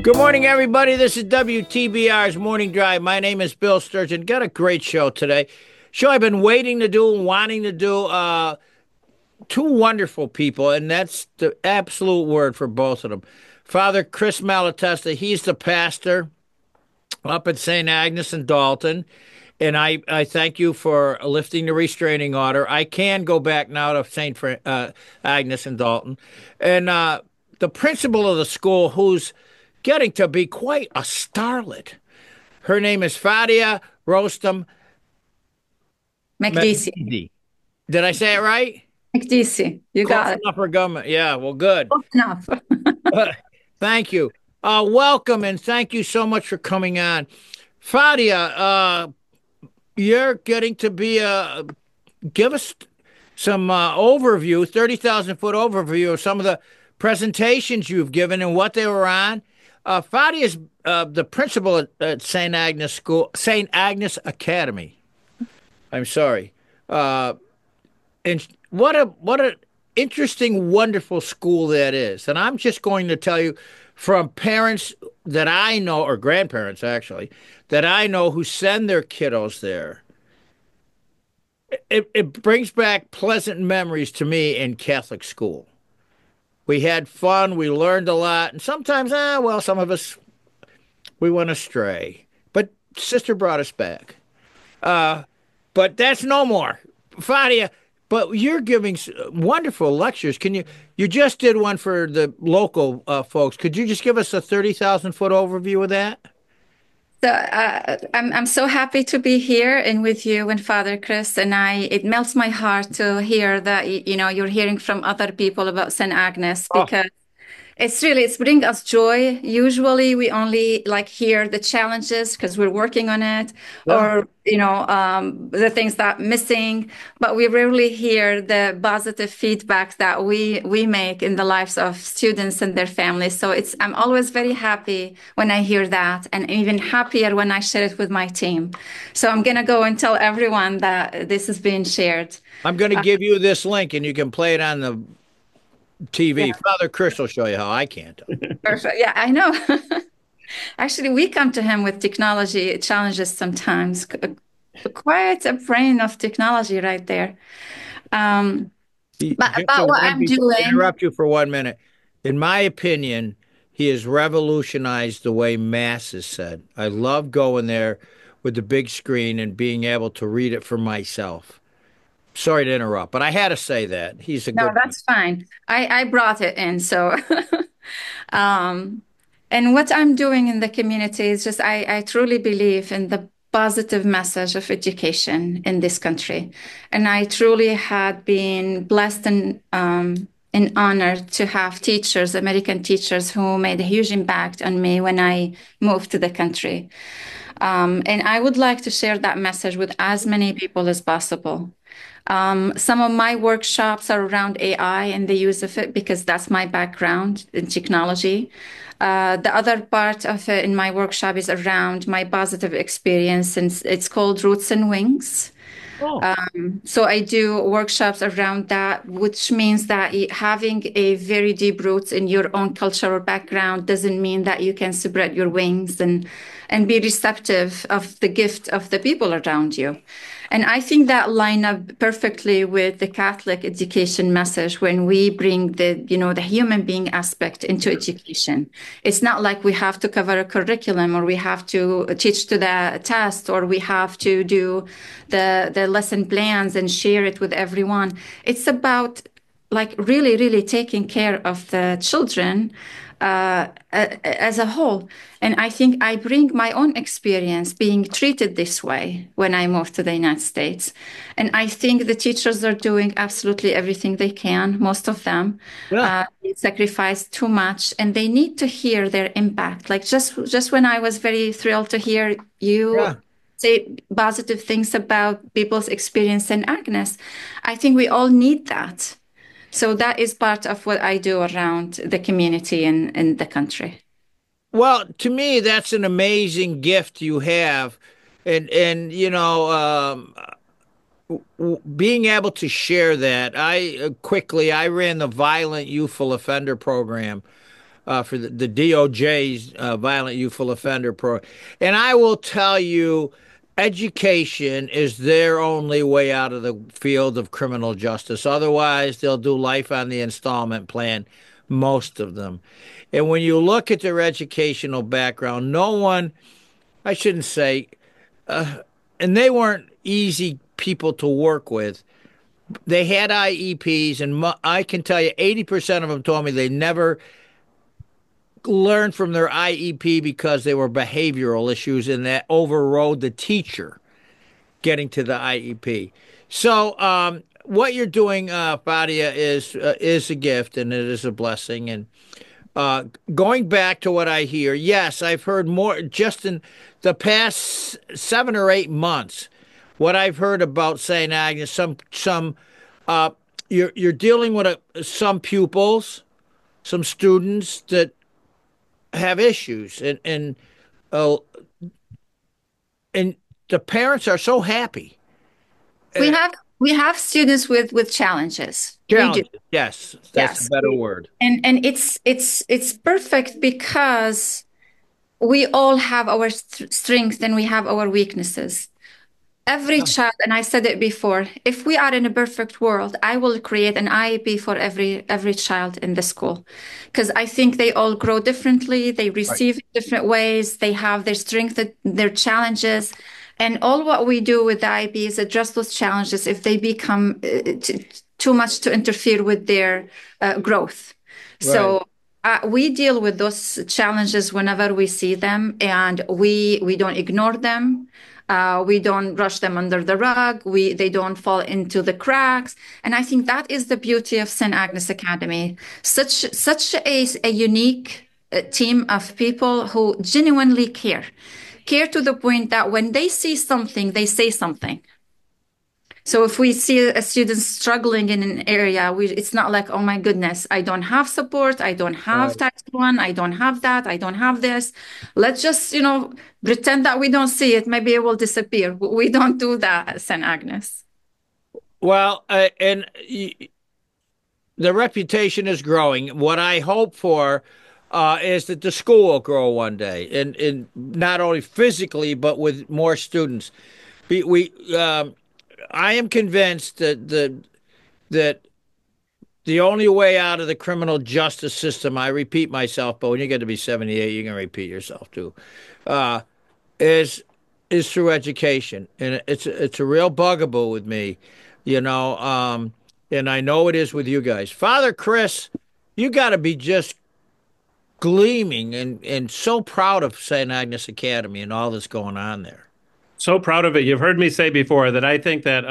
Good morning, everybody. This is WTBR's Morning Drive. My name is Bill Sturgeon. Got a great show today. Show I've been waiting to do and wanting to do. Two wonderful people, and that's the absolute word for both of them. Father Chris Malatesta, he's the pastor up at St. Agnes in Dalton. And I thank you for lifting the restraining order. I can go back now to Agnes in Dalton. And the principal of the school, who's getting to be quite a starlet. Her name is Fadia Rostam McDeesey. Mehdi. Did I say it right? McDeesey. You Close got it. enough for government. Yeah, well, good. Close enough. Thank you. Welcome, and thank you so much for coming on. Fadia, you're getting to be give us some overview, 30,000-foot overview of some of the presentations you've given and what they were on. Fadi is the principal at St. Agnes School, St. Agnes Academy. I'm sorry. And what a interesting, wonderful school that is. And I'm just going to tell you from parents that I know, or grandparents actually, that I know who send their kiddos there. It brings back pleasant memories to me in Catholic school. We had fun, we learned a lot, and sometimes, some of us, we went astray. But Sister brought us back. But that's no more. Fadia, but you're giving wonderful lectures. You just did one for the local folks. Could you just give us a 30,000-foot overview of that? So I'm so happy to be here and with you and Father Chris and I. It melts my heart to hear that you're hearing from other people about St. Agnes Oh, because it's bring us joy. Usually we only like hear the challenges because we're working on it yeah. or the things that missing, but we rarely hear the positive feedback that we make in the lives of students and their families. So I'm always very happy when I hear that and even happier when I share it with my team. So I'm gonna go and tell everyone that this is being shared. I'm going to give you this link, and you can play it on the TV. Yeah, Father Chris will show you how I can't. perfect. Yeah, I know. Actually, we come to him with technology challenges sometimes. Quite a brain of technology right there. Um, but Just about what I'm doing, interrupt you for 1 minute. In my opinion, he has revolutionized the way Mass is said. I love going there with the big screen and being able to read it for myself. Sorry to interrupt, but I had to say that. He's a no, good. that's fine. I brought it in, so um, and what I'm doing in the community is just I truly believe in the positive message of education in this country. And I truly had been blessed and honored to have teachers, American teachers, who made a huge impact on me when I moved to the country. And I would like to share that message with as many people as possible. Some of my workshops are around AI and the use of it because that's my background in technology. The other part of it in my workshop is around my positive experience, and it's called Roots and Wings. Oh, So I do workshops around that, which means that having a very deep roots in your own cultural background doesn't mean that you can spread your wings and be receptive of the gift of the people around you. And I think that line up perfectly with the Catholic education message when we bring the human being aspect into education. It's not like we have to cover a curriculum or we have to teach to the test or we have to do the lesson plans and share it with everyone. It's about like really, really taking care of the children as a whole. And I think I bring my own experience being treated this way when I moved to the United States. And I think the teachers are doing absolutely everything they can, most of them. yeah, They sacrifice too much and they need to hear their impact. Like just when I was very thrilled to hear you yeah. say positive things about people's experience in Agnes, I think we all need that. So that is part of what I do around the community in the country. Well, to me, that's an amazing gift you have, and being able to share that. I ran the violent youthful offender program for the DOJ's violent youthful offender program. And I will tell you, education is their only way out of the field of criminal justice. Otherwise, they'll do life on the installment plan, most of them. And when you look at their educational background, no one, I shouldn't say, and they weren't easy people to work with. They had IEPs, and I can tell you 80% of them told me they never learned from their IEP because they were behavioral issues and that overrode the teacher getting to the IEP. So, what you're doing, Fadia, is a gift and it is a blessing. And going back to what I hear, yes, I've heard more just in the past 7 or 8 months. What I've heard about St. Agnes, uh, you're dealing with some pupils, some students that have issues, uh, and the parents are so happy. We Uh, have we have students with challenges. We do. Challenges, yes, that's a Yes. better word. And it's perfect because we all have our strengths and we have our weaknesses. Every child, and I said it before, if we are in a perfect world, I will create an IEP for every child in the school. Because I think they all grow differently, they Right. receive in different ways, they have their strengths, their challenges. And all what we do with the IEP is address those challenges if they become too much to interfere with their growth. Right. So we deal with those challenges whenever we see them, and we don't ignore them. We don't brush them under the rug. They don't fall into the cracks. And I think that is the beauty of St. Agnes Academy. Such a unique team of people who genuinely care to the point that when they see something, they say something. So if we see a student struggling in an area, it's not like, oh my goodness, I don't have support, I don't have Right. tax one, I don't have that, I don't have this. Let's just, pretend that we don't see it. Maybe it will disappear. We don't do that at St. Agnes. Well, the reputation is growing. What I hope for is that the school will grow one day, and not only physically but with more students. We, I am convinced that the only way out of the criminal justice system, I repeat myself, but when you get to be 78, you can repeat yourself too, uh, is is through education, and it's a real bugaboo with me, you know. And I know it is with you guys. Father Chris, you got to be just gleaming and so proud of St. Agnes Academy and all that's going on there. So proud of it. You've heard me say before that I think that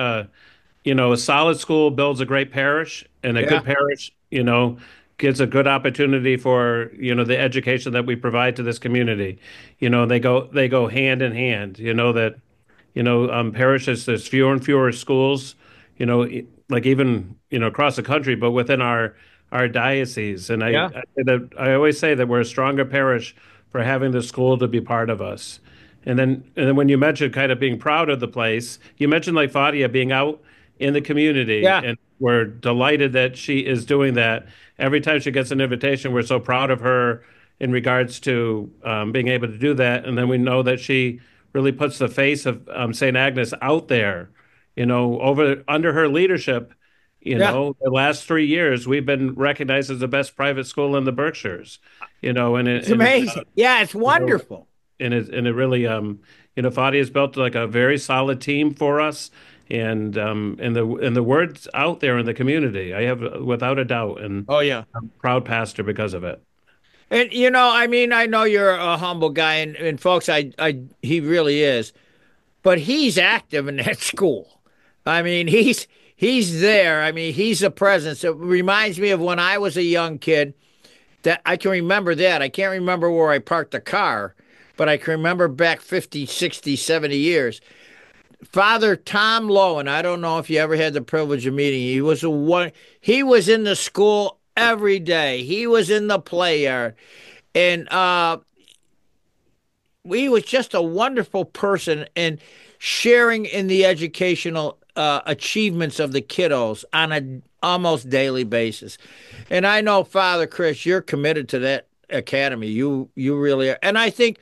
a solid school builds a great parish, and a Yeah, good parish, gives a good opportunity for, the education that we provide to this community. They go hand in hand. That, parishes, there's fewer and fewer schools, like even, across the country, but within our diocese. And yeah, I always say that we're a stronger parish for having the school to be part of us. And then when you mentioned kind of being proud of the place, you mentioned like Fadia being out in the community, yeah, and we're delighted that she is doing that. Every time she gets an invitation, we're so proud of her in regards to being able to do that. And then we know that she really puts the face of St. Agnes out there. Over under her leadership, yeah. the last 3 years we've been recognized as the best private school in the Berkshires. It's amazing. Yeah, it's You know, wonderful. and it really Fadi has built like a very solid team for us, and the word's out there in the community. I have without a doubt, and Oh yeah. I'm a proud pastor because of it. And I mean, I know you're a humble guy, and folks, he really is. But he's active in that school. I mean, he's there. I mean, he's a presence. It reminds me of when I was a young kid. That I can remember that. I can't remember where I parked the car, but I can remember back 50, 60, 70 years. Father Tom Lowen, I don't know if you ever had the privilege of meeting. He was in the school every day. He was in the play yard. And he was just a wonderful person and sharing in the educational achievements of the kiddos on a almost daily basis. And I know, Father Chris, you're committed to that academy. You really are. And I think,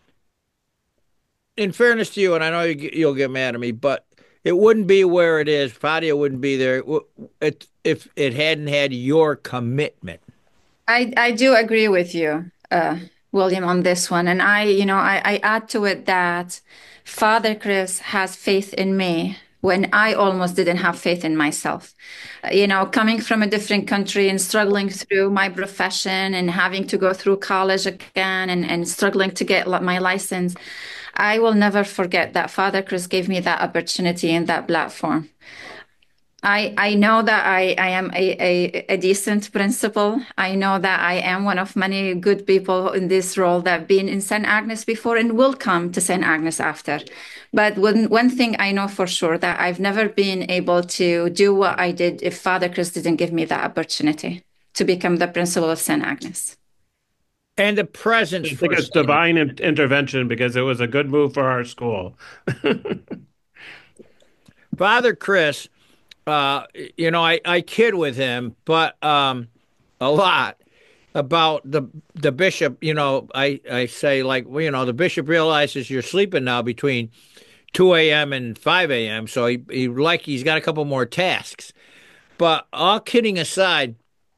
in fairness to you, and I know you'll get mad at me, but it wouldn't be where it is. Fadia wouldn't be there if it hadn't had your commitment. I do agree with you, William, on this one. And I add to it that Father Chris has faith in me when I almost didn't have faith in myself. Coming from a different country and struggling through my profession and having to go through college again and struggling to get my license, I will never forget that Father Chris gave me that opportunity and that platform. I know that I am a decent principal. I know that I am one of many good people in this role that have been in St. Agnes before and will come to St. Agnes after. But one thing I know for sure that I've never been able to do what I did if Father Chris didn't give me that opportunity to become the principal of St. Agnes. And the presence I think for it's divine intervention because it was a good move for our school. Father Chris. I kid with him, but a lot about the bishop. I say like, well, the bishop realizes you're sleeping now between 2 a.m. and 5 a.m. So he's got a couple more tasks. But all kidding aside,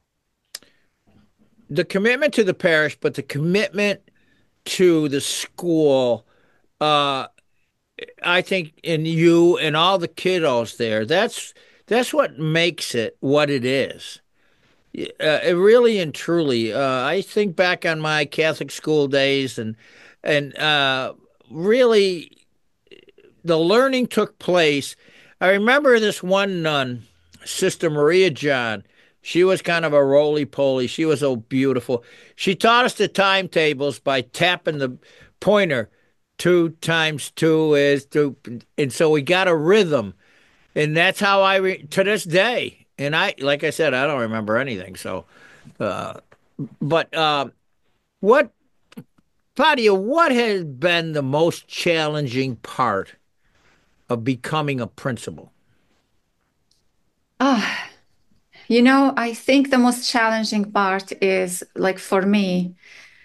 the commitment to the parish, but the commitment to the school, uh, I think in you and all the kiddos there, that's what makes it what it is. It really and truly, I think back on my Catholic school days, and really the learning took place. I remember this one nun, Sister Maria John. She was kind of a roly poly. She was so beautiful. She taught us the timetables by tapping the pointer. Two times two is two, and so we got a rhythm, and that's how to this day. And like I said, I don't remember anything. So, uh, but what, Claudia, what has been the most challenging part of becoming a principal? Ah, I think the most challenging part is like for me,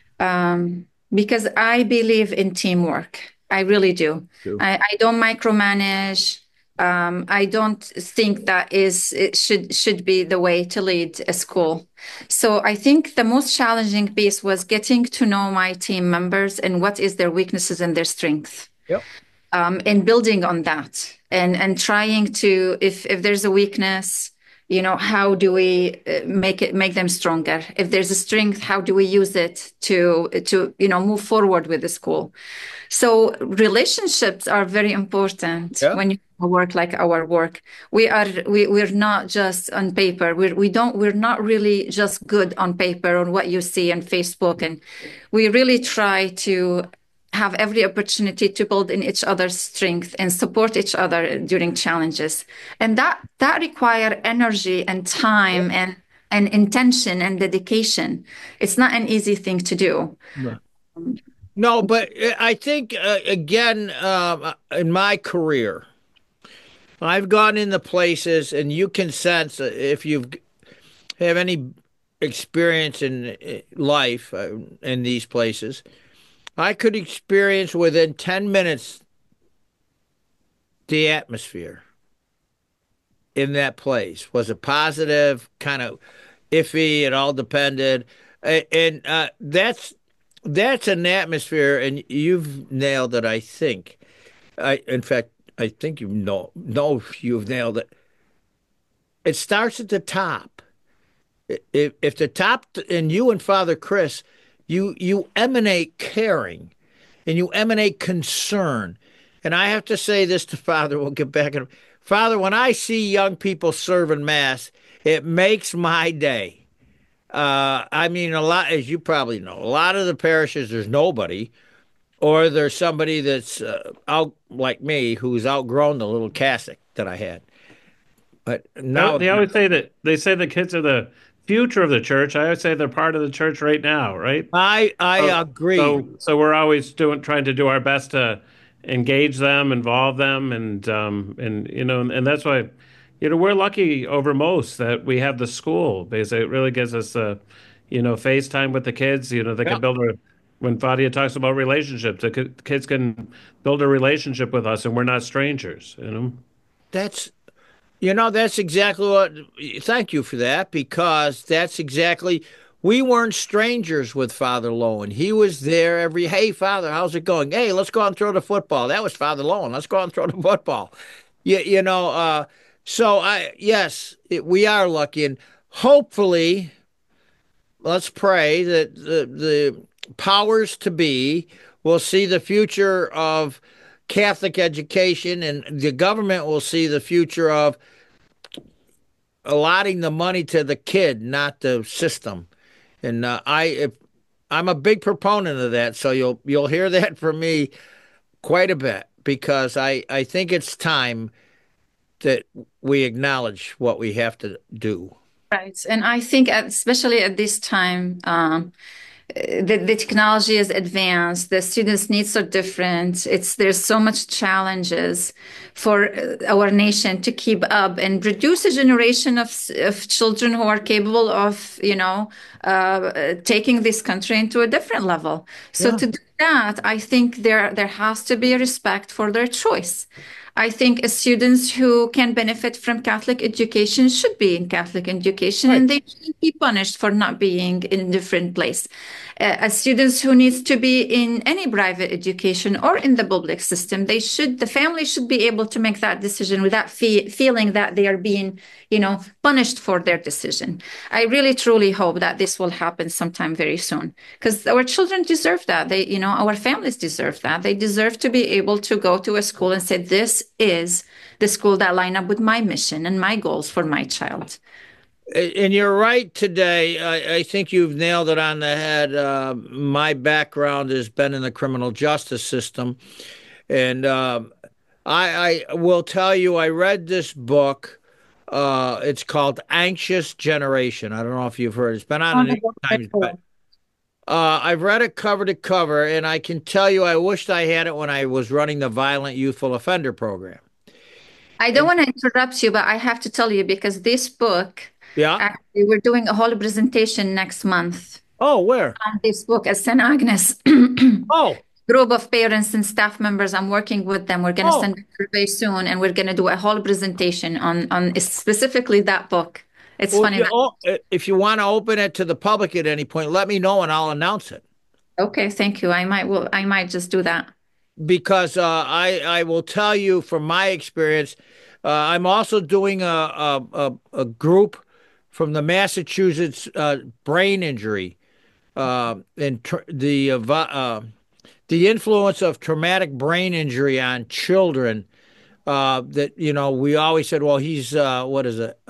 because I believe in teamwork. I really do. True. I don't micromanage. I don't think that it should be the way to lead a school. So I think the most challenging piece was getting to know my team members and what is their weaknesses and their strengths, Yep. and building on that and trying to if there's a weakness, how do we make them stronger? If there's a strength, how do we use it to move forward with the school? So relationships are very important Yeah. when you work like our work. We're not just on paper. We're not really just good on paper on what you see on Facebook, and we really try to have every opportunity to build in each other's strength and support each other during challenges. And that require energy and time and intention and dedication. It's not an easy thing to do. No, no, but I think again, in my career, I've gone into places, and you can sense if you have any experience in life in these places. I could experience within 10 minutes the atmosphere in that place. Was it positive, kind of iffy? It all depended. And that's an atmosphere, and you've nailed it, I think. In fact, I think you know you've nailed it. It starts at the top. If the top, and you and Father Chris, you emanate caring, and you emanate concern. And I have to say this to Father. We'll get back to Father. When I see young people serving Mass, it makes my day. I mean, a lot, as you probably know, a lot of the parishes, there's nobody, or there's somebody that's out like me who's outgrown the little cassock that I had. But now, They always say that they say the kids are the future of the church. I always say they're part of the church right now, right? I So, agree. so we're always trying to do our best to engage them, involve them, and and that's why, we're lucky over most that we have the school because it really gives us FaceTime with the kids. They Yeah, can when Fadia talks about relationships, the kids can build a relationship with us and we're not strangers. that's that's exactly what. Thank you for that because that's exactly. We weren't strangers with Father Lowen. He was there every. Hey, Father, how's it going? Hey, let's go out and throw the football. That was Father Lowen. Let's go out and throw the football. You know. So yes, we are lucky, and hopefully, let's pray that the powers to be will see the future of Catholic education, and the government will see the future of allotting the money to the kid, not the system. And I'm a big proponent of that, so you'll hear that from me quite a bit because I think it's time that we acknowledge what we have to do. Right. And I think, especially at this time, the technology is advanced. The students' needs are different. There's so much challenges for our nation to keep up and produce a generation of children who are capable of, taking this country into a different level. So Yeah. to do that, I think there has to be a respect for their choice. I think students who can benefit from Catholic education should be in Catholic education, Right. and they shouldn't be punished for not being in a different place. As students who needs to be in any private education or in the public system, the family should be able to make that decision without feeling that they are being, punished for their decision. I really truly hope that this will happen sometime very soon because our children deserve that. Our families deserve that. They deserve to be able to go to a school and say, this is the school that line up with my mission and my goals for my child. And you're right today. I think you've nailed it on the head. My background has been in the criminal justice system. And I will tell you, I read this book. It's called Anxious Generation. I don't know if you've heard. It's been on the New York Times, but I've read it cover to cover, and I can tell you, I wished I had it when I was running the Violent Youthful Offender Program. I don't And want to interrupt you, but I have to tell you because this book, yeah. actually, we're doing a whole presentation next month Oh, where? on this book at St. Agnes. Oh, Group of parents and staff members. I'm working with them. We're going to oh. send it very soon, and we're going to do a whole presentation on specifically that book. It's Well, funny that. if you want to open it to the public at any point, let me know and I'll announce it. Okay, thank you. I might just do that. Because I will tell you from my experience, I'm also doing a group from the Massachusetts brain injury and the influence of traumatic brain injury on children. That we always said, well, he's what is it?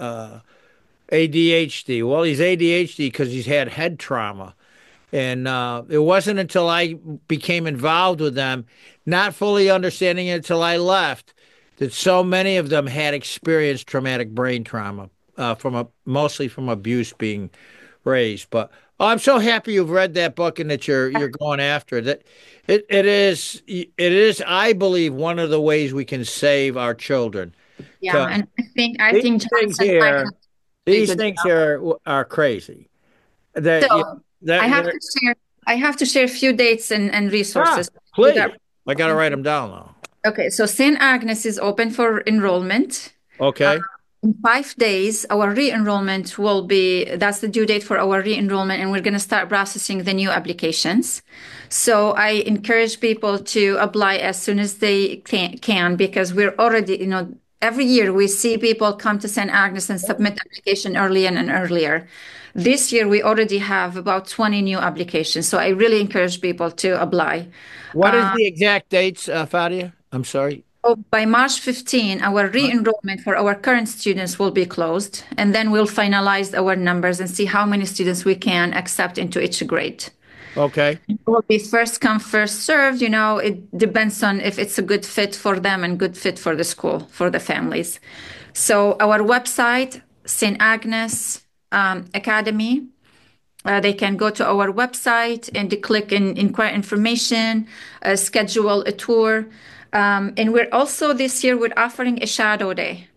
ADHD. Well, he's ADHD because he's had head trauma. And it wasn't until I became involved with them, not fully understanding it until I left, that so many of them had experienced traumatic brain trauma mostly from abuse being raised. But I'm so happy you've read that book and that you're going after it. That it is I believe one of the ways we can save our children. Yeah, To, and I think these things Johnson might have here, to do a these good things job. here are crazy. That you So I that have they're to share. I have to share a few dates and ah, resources. Do please. that. I got to write them down now. Okay, so St. Agnes is open for enrollment. Uh, Okay. in 5 days, our re-enrollment will be, that's the due date for our re-enrollment, and we're going to start processing the new applications. So I encourage people to apply as soon as they can because we're already, every year we see people come to St. Agnes and submit application earlier and earlier. This year we already have about 20 new applications. So I really encourage people to apply. What is the exact dates, Fadia? I'm sorry. So by March 15, our re-enrollment for our current students will be closed, and then we'll finalize our numbers and see how many students we can accept into each grade. Okay. It will be first come, first served. It depends on if it's a good fit for them and good fit for the school, for the families. So our website, St. Agnes Academy, they can go to our website and click in inquire information, schedule a tour. And we're also this year we're offering a shadow day.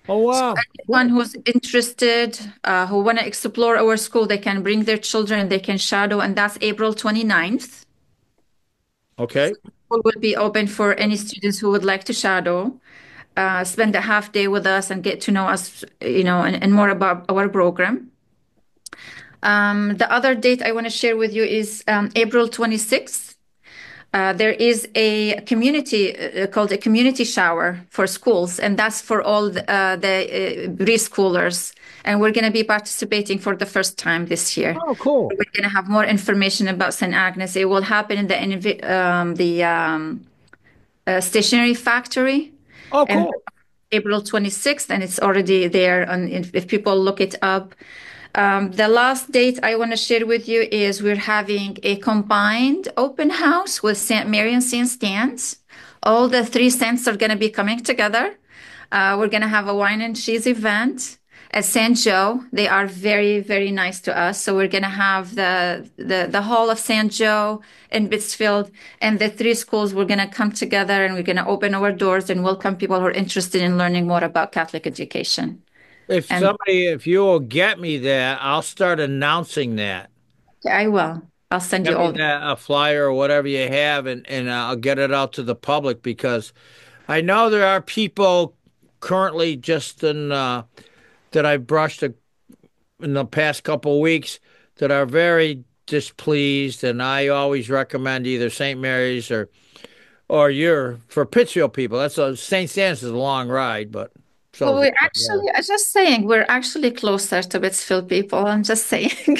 Oh, wow. Anyone Cool. who's interested, who want to explore our school, they can bring their children, they can shadow, and that's April 29th. Okay. School will be open for any students who would like to shadow, spend a half day with us and get to know us, and more about our program. The other date I want to share with you is April 26th. There is a community called a community shower for schools, and that's for all the preschoolers. And we're going to be participating for the first time this year. Oh, cool. We're going to have more information about St. Agnes. It will happen in the stationery factory, Oh, and cool. April 26th, and it's already there. And if people look it up, the last date I want to share with you is we're having a combined open house with St. Mary and St. Stan's. All the three saints are going to be coming together. We're going to have a wine and cheese event at St. Joe. They are very, very nice to us. So we're going to have the Hall of St. Joe in Pittsfield, and the three schools. We're going to come together and we're going to open our doors and welcome people who are interested in learning more about Catholic education. And If you will get me that, I'll start announcing that. I will. I'll send you Get me all. that a flyer or whatever you have, and I'll get it out to the public because I know there are people currently just that I've brushed in the past couple of weeks that are very displeased, and I always recommend either St. Mary's or you're for Pittsfield people. That's a St. Stan's is a long ride, but Well, so is we're it. Yeah. actually, I'm just saying, we're actually closer to Pittsfield people. I'm just saying.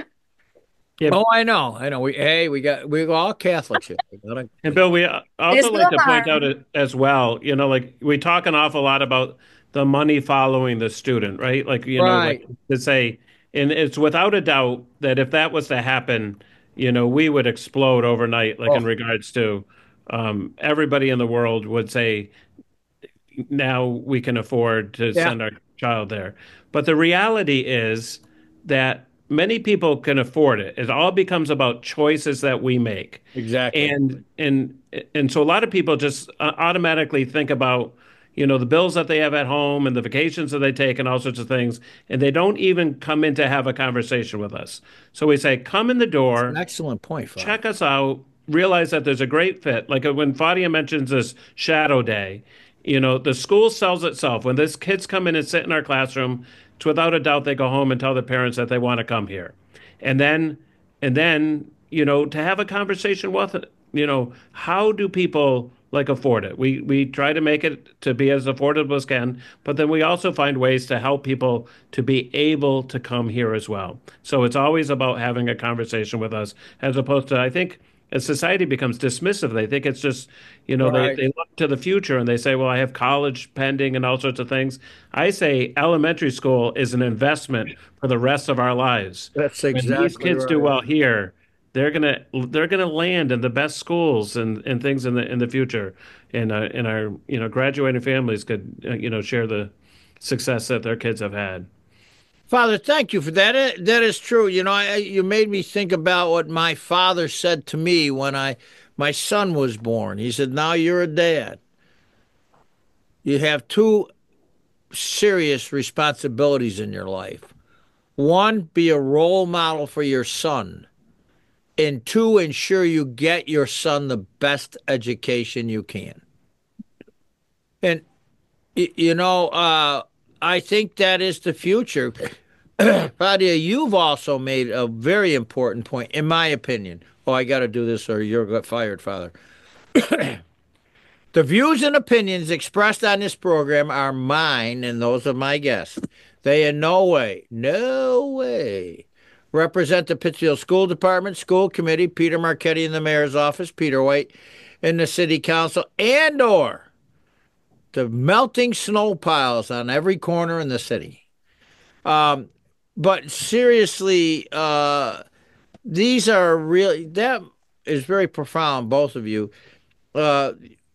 Yeah, Oh, I know, I know. We're all Catholics here. We gotta, and Bill, we There's also no like to point out harm. as well, like we talk an awful lot about the money following the student, right? Like, like right. to say, and it's without a doubt that if that was to happen, we would explode overnight, like in Oh, regards to everybody in the world would say, now we can afford to yeah, send our child there. But the reality is that many people can afford it. It all becomes about choices that we make. exactly. And so a lot of people just automatically think about, the bills that they have at home and the vacations that they take and all sorts of things, and they don't even come in to have a conversation with us. So we say, come in the It's an door, excellent point, Father. check us out, realize that there's a great fit. Like when Fadia mentions this shadow day, the school sells itself. When these kids come in and sit in our classroom, it's without a doubt they go home and tell their parents that they want to come here. And then to have a conversation with it, how do people like afford it? We try to make it to be as affordable as can, but then we also find ways to help people to be able to come here as well. So it's always about having a conversation with us, as opposed to, I think, as society becomes dismissive, they think it's just, Right. they look to the future and they say, well, I have college pending and all sorts of things. I say elementary school is an investment for the rest of our lives. That's When these exactly kids do right. well here, they're gonna land in the best schools and things in the future. And our graduating families could share the success that their kids have had. Father, thank you for that. That is true. You made me think about what my father said to me when my son was born. He said, "Now you're a dad. You have two serious responsibilities in your life. One, be a role model for your son, and two, ensure you get your son the best education you can." And I think that is the future. Claudia, you've also made a very important point, in my opinion. Oh, I got to do this or you'll get fired, Father. The views and opinions expressed on this program are mine and those of my guests. They in no way represent the Pittsfield School Department, School Committee, Peter Marchetti in the Mayor's Office, Peter White in the City Council, and or the melting snow piles on every corner in the city. Um, but seriously, these are really that is very profound, both of you. Uh,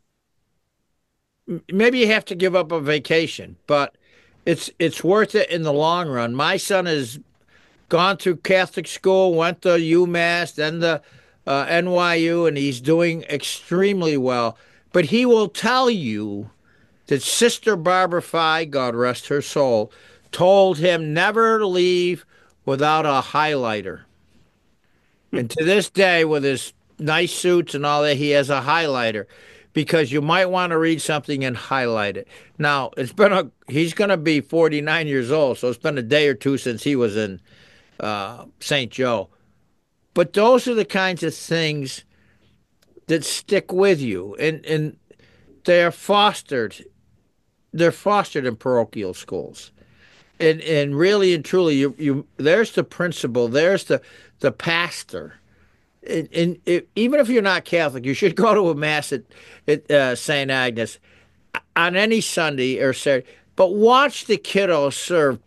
Maybe you have to give up a vacation, but it's worth it in the long run. My son has gone through Catholic school, went to UMass, then the NYU, and he's doing extremely well. But he will tell you that Sister Barbara Fye, God rest her soul, told him never to leave without a highlighter. And to this day, with his nice suits and all that, he has a highlighter because you might want to read something and highlight it. Now, he's going to be 49 years old, so it's been a day or two since he was in St. Joe. But those are the kinds of things that stick with you, and they're fostered. They're fostered in parochial schools, and really and truly, you there's the principal, there's the pastor. Even if you're not Catholic, you should go to a mass at St. Agnes on any Sunday or Saturday. But watch the kiddos serve,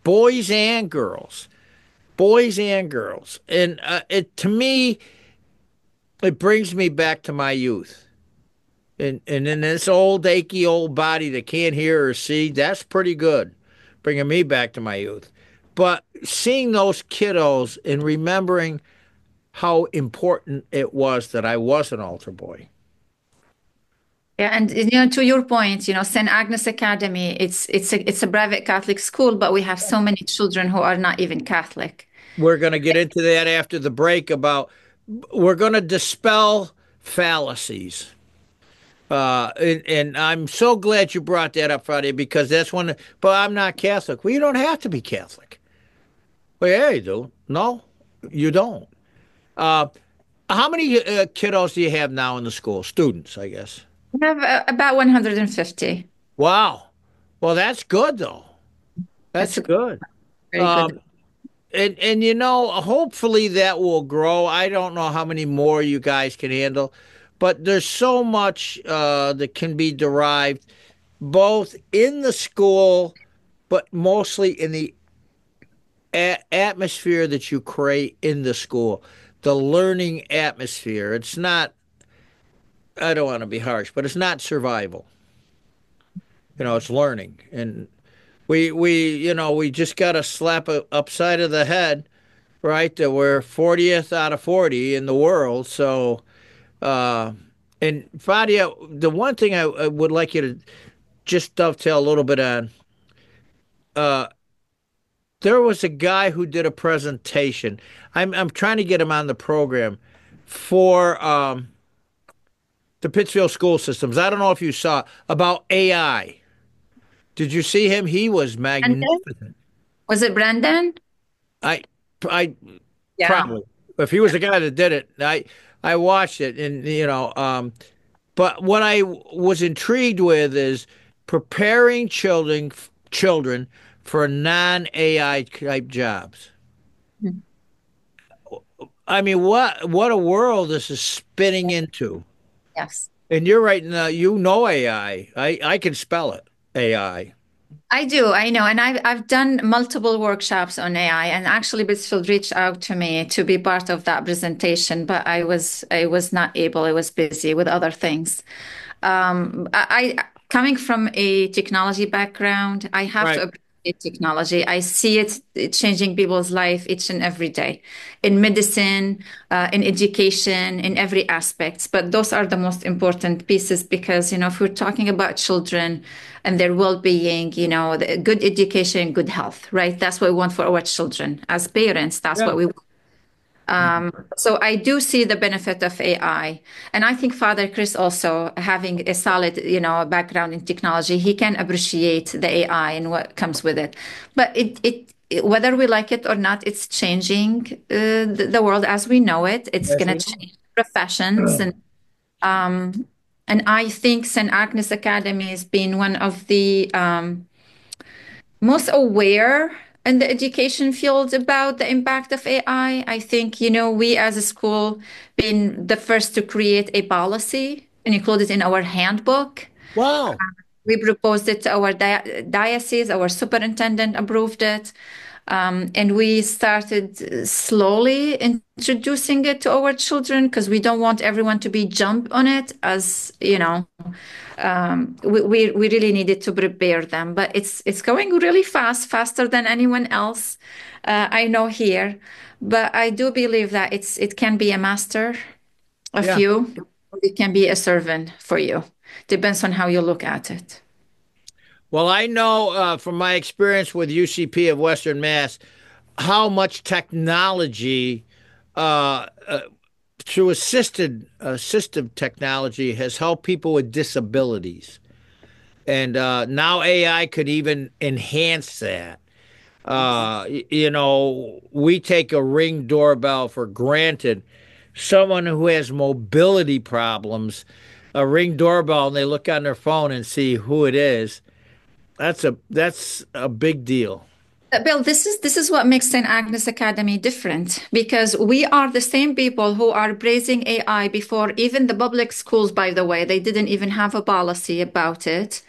boys and girls, and it to me it brings me back to my youth. And in this old achy old body that can't hear or see, that's pretty good, bringing me back to my youth. But seeing those kiddos and remembering how important it was that I was an altar boy. Yeah, and to your point, St. Agnes Academy, it's a private Catholic school, but we have so many children who are not even Catholic. We're going to get into that after the break about we're going to dispel fallacies. And I'm so glad you brought that up, Friday, because that's one. But I'm not Catholic. Well, you don't have to be Catholic. Well, yeah, you do. No, you don't. Uh, how many kiddos do you have now in the school? Students, I guess. We have about 150. Wow. Well, that's good though. That's That's a good. very good. Um, and hopefully that will grow. I don't know how many more you guys can handle, but there's so much that can be derived both in the school, but mostly in the atmosphere that you create in the school, the learning atmosphere. It's not, I don't want to be harsh, but it's not survival. It's learning. And we just got to slap a upside of the head, right? That we're 40th out of 40 in the world. So, uh, and Fadia, the one thing I would like you to just dovetail a little bit on, uh, there was a guy who did a presentation. I'm trying to get him on the program for the Pittsfield school systems. I don't know if you saw about AI. Did you see him? He was Brandon? magnificent. Was it Brandon? I I Yeah. probably if he was the guy that did it, I watched it and but what I was intrigued with is preparing children for non-AI type jobs. I mean, what a world this is spinning into. Yes. And you're right now, AI. I can spell it. AI. I do, I know, and I've done multiple workshops on AI, and actually Bitsfield reached out to me to be part of that presentation, but I was not able. I was busy with other things. Coming from a technology background, I have to Right. appreciate technology. I see it changing people's life each and every day, in medicine, in education, in every aspect. But those are the most important pieces because, if we're talking about children and their well-being, the good education, good health, right? That's what we want for our children. As parents, that's Yeah. what we want. So I do see the benefit of AI. And I think Father Chris also having a solid, background in technology, he can appreciate the AI and what comes with it. But whether we like it or not, it's changing the world as we know it. It's Yes, going we to know. change professions and I think St. Agnes Academy has been one of the most aware in the education field about the impact of AI. I think, we as a school been the first to create a policy and include it in our handbook. Wow. We proposed it to our diocese, our superintendent approved it. And we started slowly introducing it to our children because we don't want everyone to be jump on it as, we really needed to prepare them. But it's going really fast, faster than anyone else I know here. But I do believe that it can be a master of Yeah. you, or it can be a servant for you. Depends on how you look at it. Well, I know from my experience with UCP of Western Mass how much technology uh, uh, through assistive technology has helped people with disabilities. And now AI could even enhance that. We take a Ring doorbell for granted. Someone who has mobility problems, a Ring doorbell, and they look on their phone and see who it is. That's a big deal. Bill, this is what makes St. Agnes Academy different because we are the same people who are praising AI before even the public schools, by the way, they didn't even have a policy about it.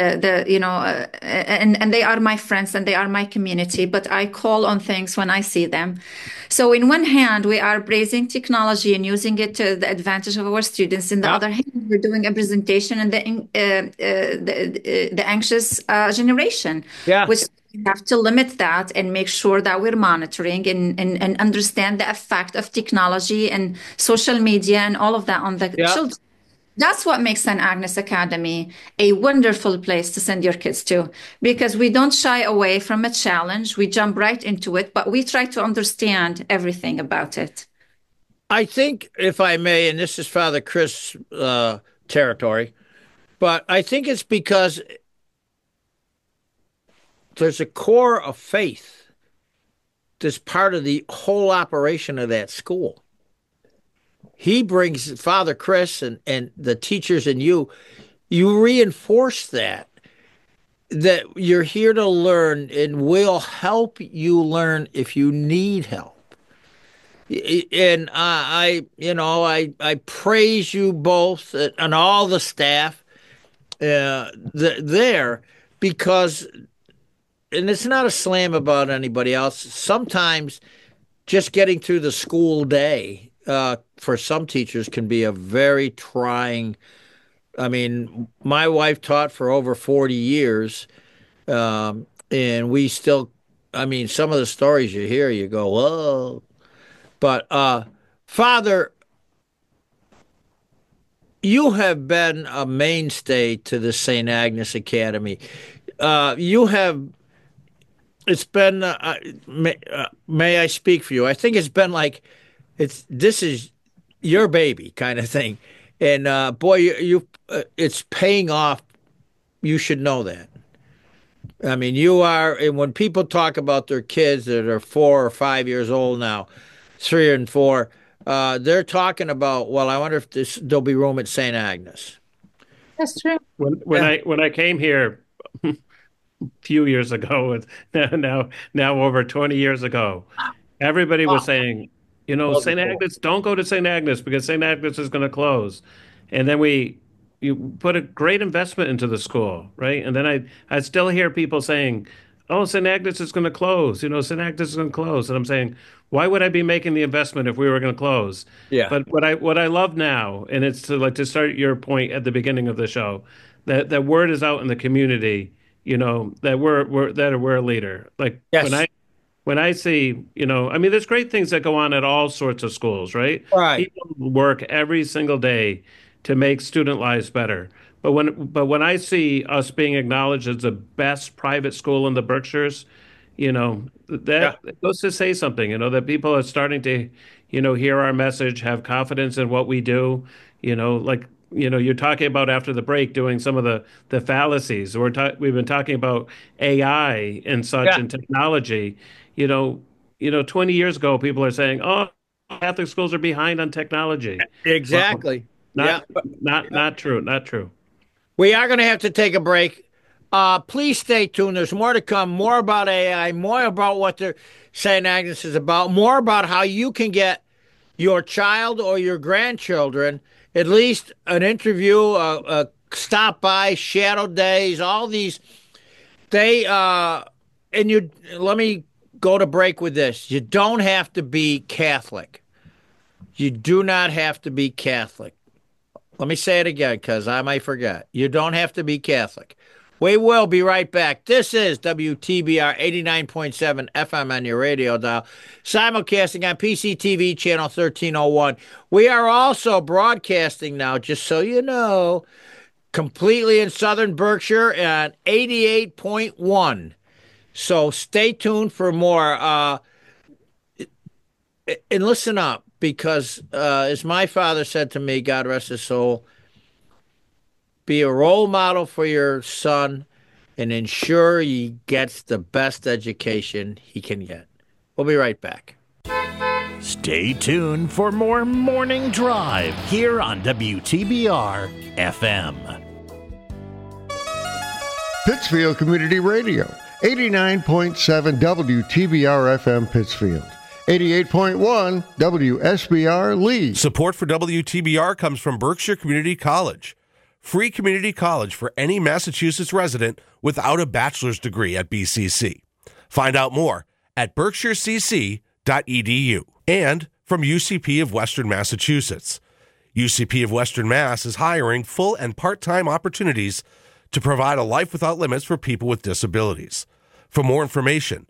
And they are my friends and they are my community, but I call on things when I see them. So in one hand, we are praising technology and using it to the advantage of our students. In the Yep. other hand, we're doing a presentation and the anxious generation, Yeah. which we have to limit that and make sure that we're monitoring and understand the effect of technology and social media and all of that on the Yeah. children. That's what makes St. Agnes Academy a wonderful place to send your kids to because we don't shy away from a challenge. We jump right into it, but we try to understand everything about it. I think, if I may, and this is Father Chris territory, but I think it's because there's a core of faith that's part of the whole operation of that school. He brings Father Chris and the teachers and you reinforce that you're here to learn and we'll help you learn if you need help. And I praise you both and all the staff there because, and it's not a slam about anybody else. Sometimes just getting through the school day for some teachers can be a very trying. I mean, my wife taught for over 40 years, and we still, I mean, some of the stories you hear, you go, whoa. But Father, you have been a mainstay to the St. Agnes Academy. You have, it's been, may I speak for you? I think it's been like, this is your baby kind of thing. And boy, it's paying off. You should know that. I mean, you are, and when people talk about their kids that are 4 or 5 years old now, 3 and 4, they're talking about, well, I wonder if there'll be room at St. Agnes. That's true. When Yeah. I came here a few years ago, now over 20 years ago, everybody was Wow. saying, Well St. before. Agnes, don't go to St. Agnes because St. Agnes is going to close. And then you put a great investment into the school, right? And then I still hear people saying, oh, St. Agnes is going to close. St. Agnes is going to close. And I'm saying, why would I be making the investment if we were going to close? Yeah. But what I love now, and it's to start your point at the beginning of the show, that word is out in the community, that we're a leader. Like Yes. when I see, I mean, there's great things that go on at all sorts of schools, right? Right. People work every single day to make student lives better. But when I see us being acknowledged as the best private school in the Berkshires, Yeah. that goes to say something, that people are starting to, hear our message, have confidence in what we do, like, you're talking about after the break doing some of the fallacies. We've been talking about AI and such Yeah. and technology. You know, 20 years ago, people are saying, "Oh, Catholic schools are behind on technology." Well, Exactly. Yeah. not true, not true. We are going to have to take a break. Please stay tuned. There's more to come, more about AI, more about what the St. Agnes is about, more about how you can get your child or your grandchildren at least an interview, stop by, shadow days, all these. They, and you, let me go to break with this. You don't have to be Catholic. You do not have to be Catholic. Let me say it again because I might forget. You don't have to be Catholic. We will be right back. This is WTBR 89.7 FM on your radio dial, simulcasting on PCTV channel 1301. We are also broadcasting now, just so you know, completely in southern Berkshire at 88.1. So stay tuned for more. And listen up, because as my father said to me, God rest his soul, be a role model for your son and ensure he gets the best education he can get. We'll be right back. Stay tuned for more Morning Drive here on WTBR FM. Pittsfield Community Radio, 89.7 WTBR FM Pittsfield, 88.1 WSBR Lee. Support for WTBR comes from Berkshire Community College. Free community college for any Massachusetts resident without a bachelor's degree at BCC. Find out more at berkshirecc.edu. And from UCP of Western Massachusetts. UCP of Western Mass is hiring full and part-time opportunities to provide a life without limits for people with disabilities. For more information,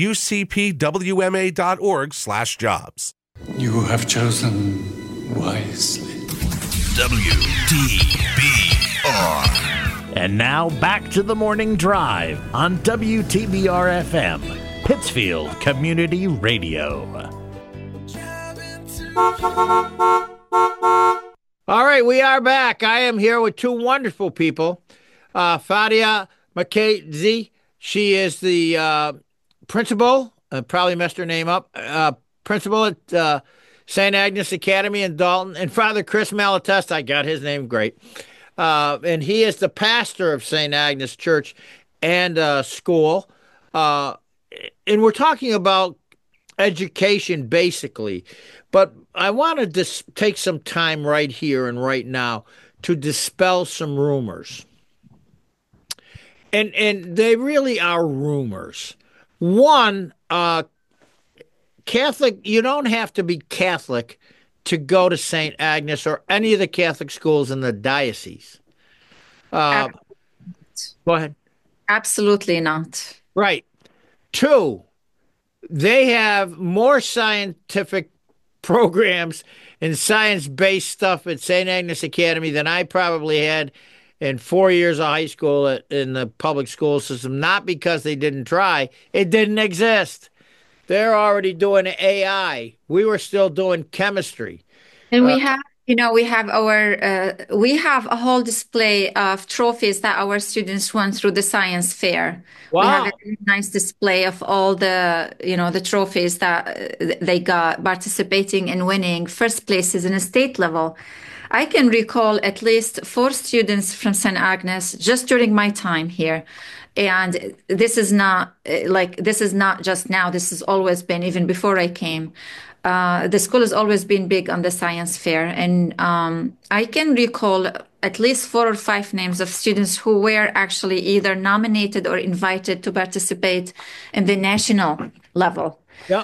ucpwma.org/jobs. You have chosen wisely. WTBR. And now back to the Morning Drive on WTBR FM, Pittsfield Community Radio. All right, we are back. I am here with two wonderful people. Fadia Mackenzie, she is the principal, probably messed her name up, principal at St. Agnes Academy in Dalton, and Father Chris Malatesta, I got his name great, and he is the pastor of St. Agnes Church and school, and we're talking about education basically, but I want to take some time right here and right now to dispel some rumors. And they really are rumors. One, Catholic, you don't have to be Catholic to go to St. Agnes or any of the Catholic schools in the diocese. Go ahead. Absolutely not. Right. Two, they have more scientific programs and science-based stuff at St. Agnes Academy than I probably had in 4 years of high school in the public school system, not because they didn't try. It didn't exist. They're already doing AI. We were still doing chemistry. And we have, we have we have a whole display of trophies that our students won through the science fair. Wow. We have a very nice display of all the, the trophies that they got participating and winning first places in a state level. I can recall at least 4 students from St. Agnes just during my time here. And this is not just now. This has always been, even before I came. The school has always been big on the science fair. And I can recall at least 4 or 5 names of students who were actually either nominated or invited to participate in the national level. Yeah.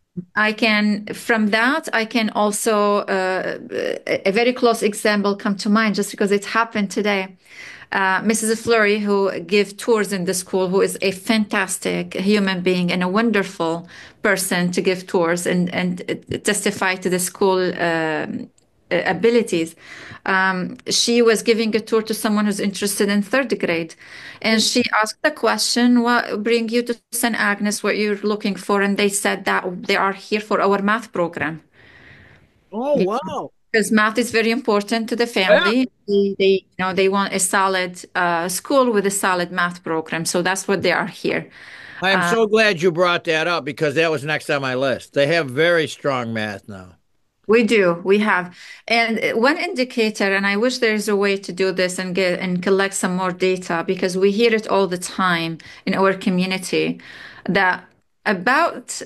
From that, I can also, a very close example come to mind just because it happened today. Mrs. Fleury, who gave tours in the school, who is a fantastic human being and a wonderful person to give tours and testify to the school abilities. She was giving a tour to someone who's interested in 3rd grade. And she asked the question, what bring you to St. Agnes, what you're looking for? And they said that they are here for our math program. Oh, wow. Because math is very important to the family. Yeah. They want a solid school with a solid math program. So that's what they are here. I am so glad you brought that up because that was next on my list. They have very strong math now. We do. We have. And one indicator, and I wish there's a way to do this and collect some more data because we hear it all the time in our community that about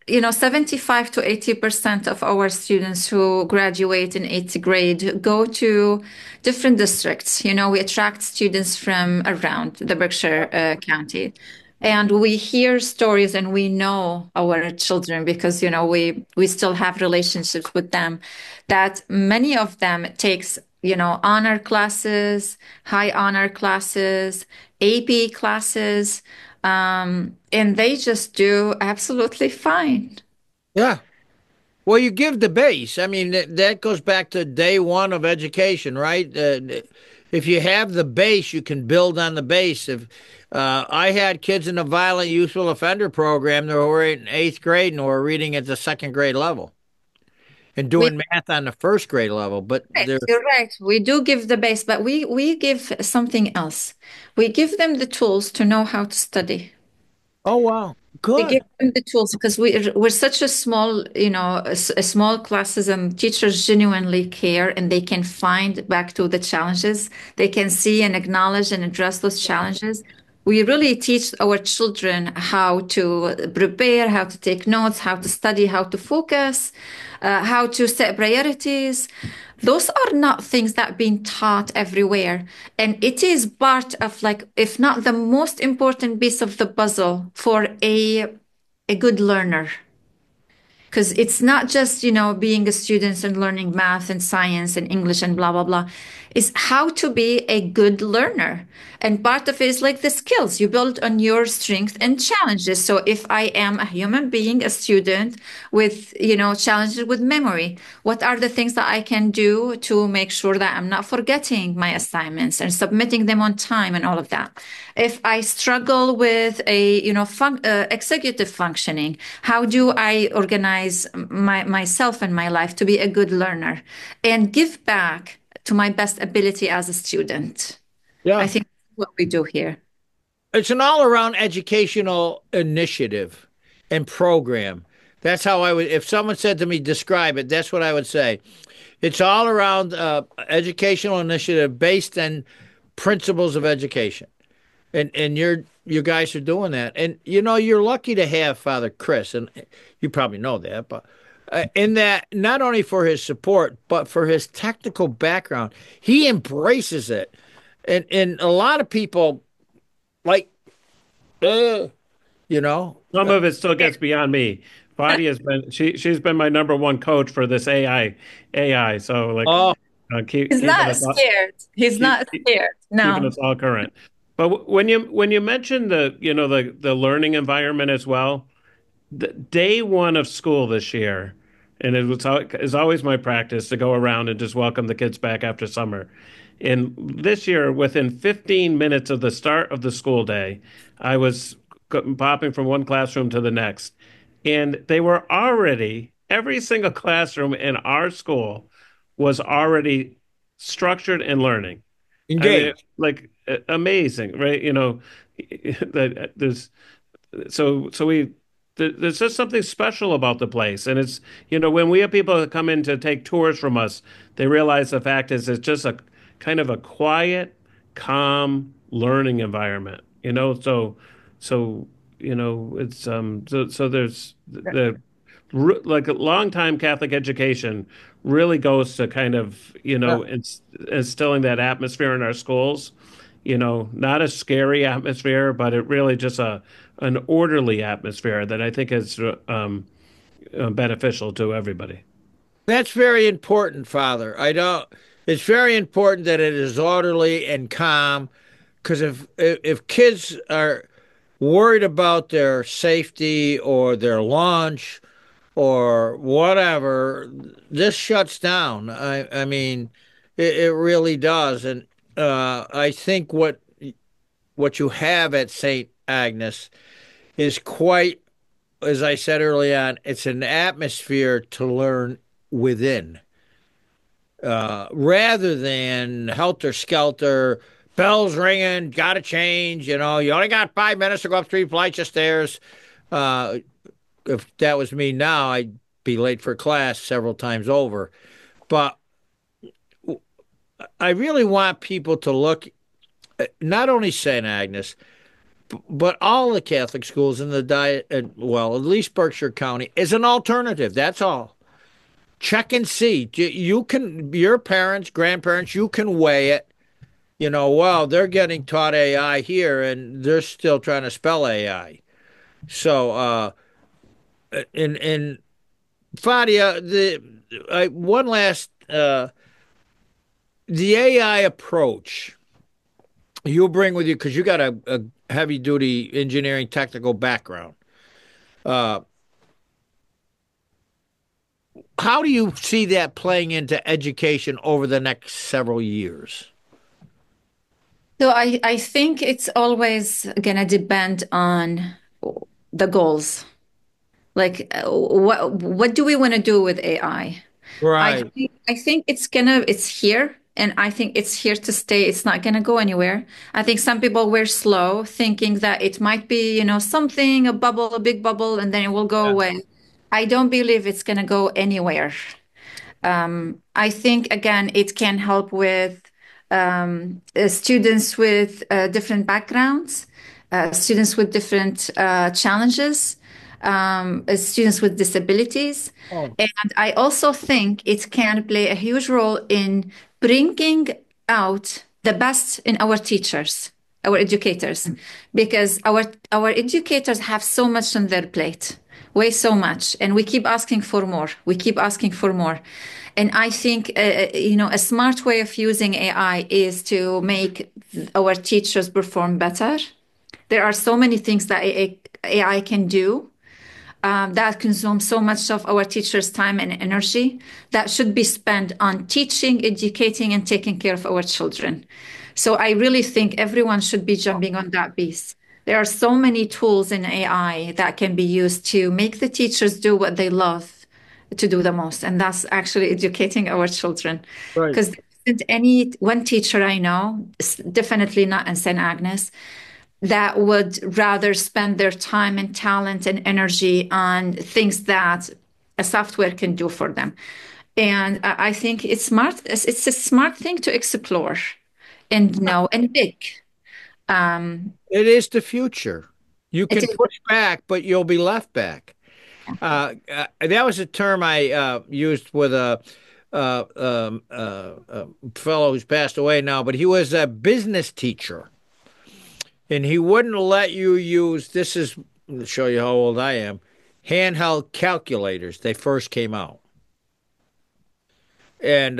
75 to 80% of our students who graduate in 8th grade go to different districts. We attract students from around the Berkshire County. And we hear stories and we know our children because, we still have relationships with them, that many of them takes, honor classes, high honor classes, AP classes, and they just do absolutely fine. Yeah. Well, you give the base. I mean, that goes back to day one of education, right? if you have the base, you can build on the base. If I had kids in the violent youthful offender program that were in eighth grade and were reading at the second grade level and We doing math on the first grade level, but Right, they're you're right. We do give the base, but we give something else. We give them the tools to know how to study. oh wow, We good. give them the tools because we're such a small, a small classes, and teachers genuinely care, and they can find back to the challenges. They can see and acknowledge and address those challenges. We really teach our children how to prepare, how to take notes, how to study, how to focus, how to set priorities. Those are not things that being taught everywhere. And it is part of, like, if not the most important piece of the puzzle for a good learner. Because it's not just, being a student and learning math and science and English and blah, blah, blah. It's how to be a good learner. And part of it is like the skills you build on your strengths and challenges. So if I am a human being, a student with, challenges with memory, what are the things that I can do to make sure that I'm not forgetting my assignments and submitting them on time and all of that? If I struggle with executive functioning, how do I organize myself and my life to be a good learner and give back to my best ability as a student? I Yeah, think that's what we do here. it's an all-around educational initiative and program. That's how I would, if someone said to me, describe it, that's what I would say. It's all around educational initiative based on principles of education. And you guys are doing that. And you're lucky to have Father Chris, and you probably know that, but in that not only for his support, but for his technical background, he embraces it. And a lot of people like uh, you know, Some of it still gets beyond me. Fadi has been she's been my number one coach for this AI. So like oh, keep He's keeping not us all, scared. He's not scared. keeping No. us all current. But when you mentioned the learning environment as well, the day one of school this year, and is always my practice to go around and just welcome the kids back after summer. And this year, within 15 minutes of the start of the school day, I was popping from one classroom to the next, and they were already every single classroom in our school was already structured and learning. I mean, engaged. like amazing, right? That there's so we there's just something special about the place, and it's when we have people that come in to take tours from us, they realize the fact is it's just a kind of a quiet, calm learning environment. So it's so there's like a long time Catholic education really goes to kind of instilling that atmosphere in our schools. Not a scary atmosphere, but it really just an orderly atmosphere that I think is beneficial to everybody. That's very important, Father. I don't. It's very important that it is orderly and calm, because if kids are worried about their safety or their lunch or whatever, this shuts down. I mean, it really does. And I think what you have at St. Agnes is quite, as I said early on, it's an atmosphere to learn within, rather than helter skelter, bells ringing, got to change. You only got 5 minutes to go up three flights of stairs. Uh, if that was me now, I'd be late for class several times over. But I really want people to look at not only St. Agnes, but all the Catholic schools in the diet, well, at least Berkshire County, is an alternative. That's all. Check and see. You can, your parents, grandparents, you can weigh it. Well, they're getting taught AI here, and they're still trying to spell AI. So, in Fadia, one last the AI approach you'll bring with you, because you got a heavy duty engineering technical background. Uh, how do you see that playing into education over the next several years? So I think it's always gonna depend on the goals. Like, what do we want to do with AI? Right. I think it's here, and I think it's here to stay. It's not gonna go anywhere. I think some people were slow, thinking that it might be, something, a bubble, a big bubble, and then it will go Yeah. away. I don't believe it's gonna go anywhere. I think again, it can help with students with different backgrounds, students with different challenges, students with disabilities. Oh, And I also think it can play a huge role in bringing out the best in our teachers, our educators, because our educators have so much on their plate, way so much, and we keep asking for more. We keep asking for more. And I think, a smart way of using AI is to make our teachers perform better. There are so many things that AI can do that consume so much of our teachers' time and energy that should be spent on teaching, educating, and taking care of our children. So I really think everyone should be jumping on that piece. There are so many tools in AI that can be used to make the teachers do what they love to do the most, and that's actually educating our children. right. Because there isn't any one teacher I know, definitely not in St. Agnes, that would rather spend their time and talent and energy on things that a software can do for them. And I think it's smart. It's a smart thing to explore and know and big. It is the future. You It can is. push back, but you'll be left back. That was a term I used with a fellow who's passed away now, but he was a business teacher, and he wouldn't let you use. This is to show you how old I am. Handheld calculators. They first came out, and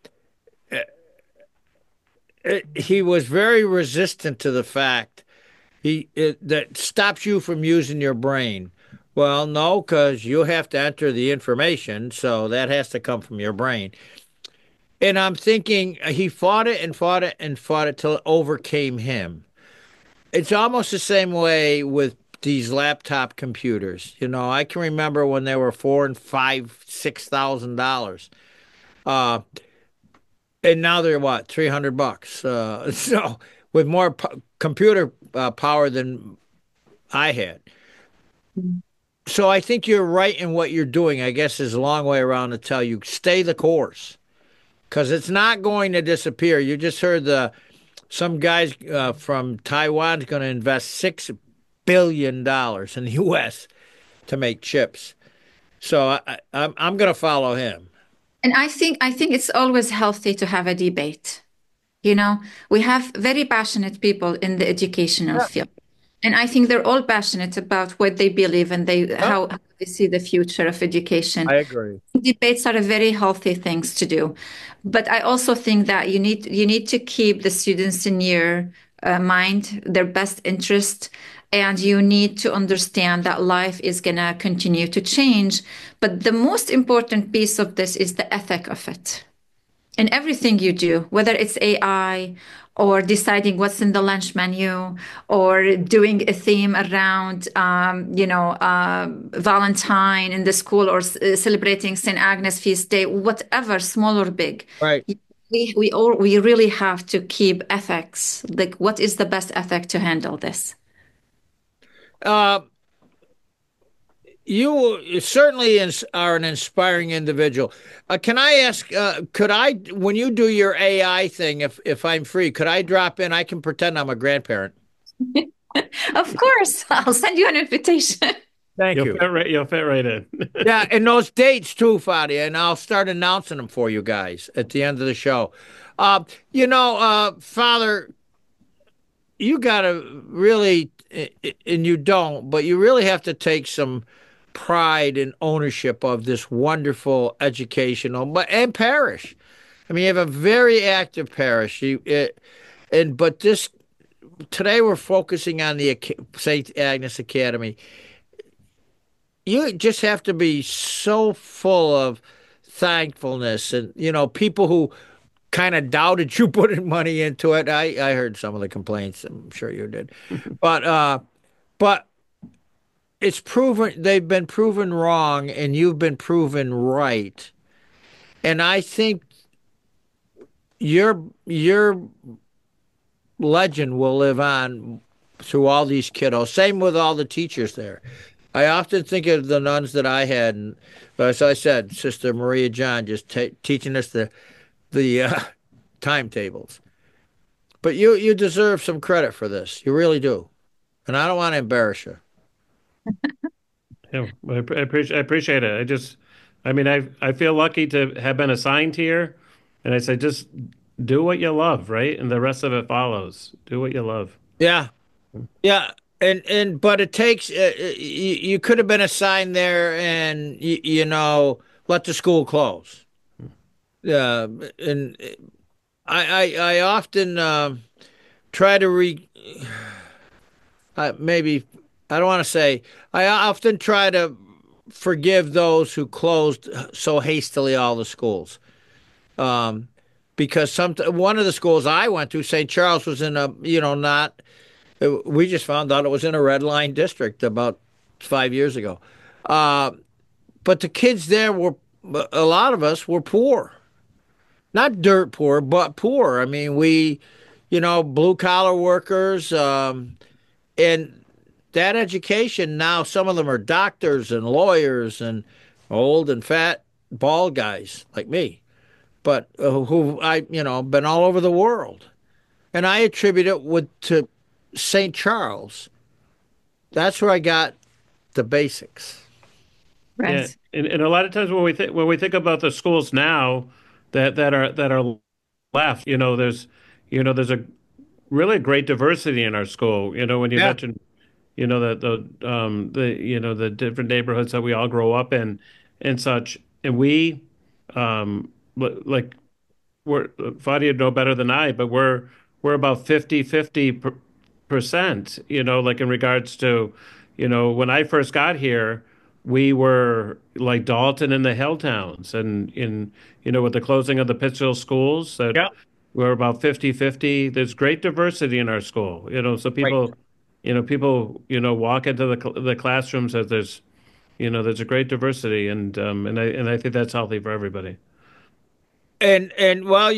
he was very resistant to the fact that stops you from using your brain. Well, no, because you have to enter the information, so that has to come from your brain. And I'm thinking he fought it and fought it and fought it till it overcame him. It's almost the same way with these laptop computers. I can remember when they were four and five, $6,000. Uh, and now they're what, $300. So with more computer power than I had. So I think you're right in what you're doing. I guess is a long way around to tell you stay the course because it's not going to disappear. You just heard some guys from Taiwan is going to invest $6 billion in the U.S. to make chips. So I'm going to follow him. And I think it's always healthy to have a debate. We have very passionate people in the educational Yeah. field. And I think they're all passionate about what they believe and Yeah, how they see the future of education. I agree. Debates are a very healthy things to do. But I also think that you need to keep the students in your mind, their best interest, and you need to understand that life is gonna continue to change. But the most important piece of this is the ethic of it in everything you do, whether it's AI or deciding what's in the lunch menu or doing a theme around, Valentine in the school or celebrating St. Agnes feast day, whatever, small or big. Right. We really have to keep ethics. Like, what is the best ethic to handle this? Uh, you certainly are an inspiring individual. Can I ask, could I, when you do your AI thing, if I'm free, could I drop in? I can pretend I'm a grandparent. Of course, I'll send you an invitation. Thank You'll you. fit right. You'll fit right in. Yeah, and those dates too, Fadia, and I'll start announcing them for you guys at the end of the show. Father, you gotta really, and you don't, but you really have to take some pride and ownership of this wonderful educational, and parish. I mean, you have a very active parish. But this today we're focusing on the St. Agnes Academy. You just have to be so full of thankfulness and people who kind of doubted you putting money into it. I heard some of the complaints. I'm sure you did, but it's proven they've been proven wrong, and you've been proven right. And I think your legend will live on through all these kiddos. Same with all the teachers there. I often think of the nuns that I had, and as I said, Sister Maria John just teaching us the timetables. But you deserve some credit for this. You really do, and I don't want to embarrass you. Yeah, I appreciate it. I mean, I feel lucky to have been assigned here, and I say just do what you love, right? And the rest of it follows. Do what you love. Yeah, yeah, and but it takes you could have been assigned there, and let the school close. Yeah, and I often try to maybe I don't want to say I often try to forgive those who closed so hastily all the schools. Um, because one of the schools I went to, St. Charles, was in a not. We just found out it was in a red line district about 5 years ago. Uh, but the kids there were a lot of us were poor, not dirt poor, but poor. I mean, blue collar workers, and that education now. Some of them are doctors and lawyers and old and fat bald guys like me, but who been all over the world, and I attribute it to St. Charles. That's where I got the basics. Yeah, Right. and a lot of times when we think about the schools now that are left, there's a really great diversity in our school. When you Yeah. mentioned, the different neighborhoods that we all grow up in and such, and we like we're Fadia know better than I, but we're about 50% like in regards to, when I first got here, we were like Dalton and the Hill Towns, and with the closing of the Pittsfield schools, that Yeah. we're about 50-50. There's great diversity in our school, so Right. people walk into the classrooms as there's a great diversity, and I think that's healthy for everybody. And well,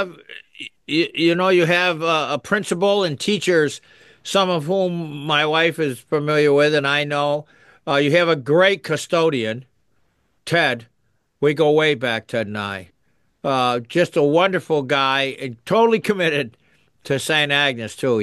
you have a principal and teachers, some of whom my wife is familiar with, and I know. You have a great custodian, Ted. We go way back, Ted and I. Just a wonderful guy and totally committed to St. Agnes too.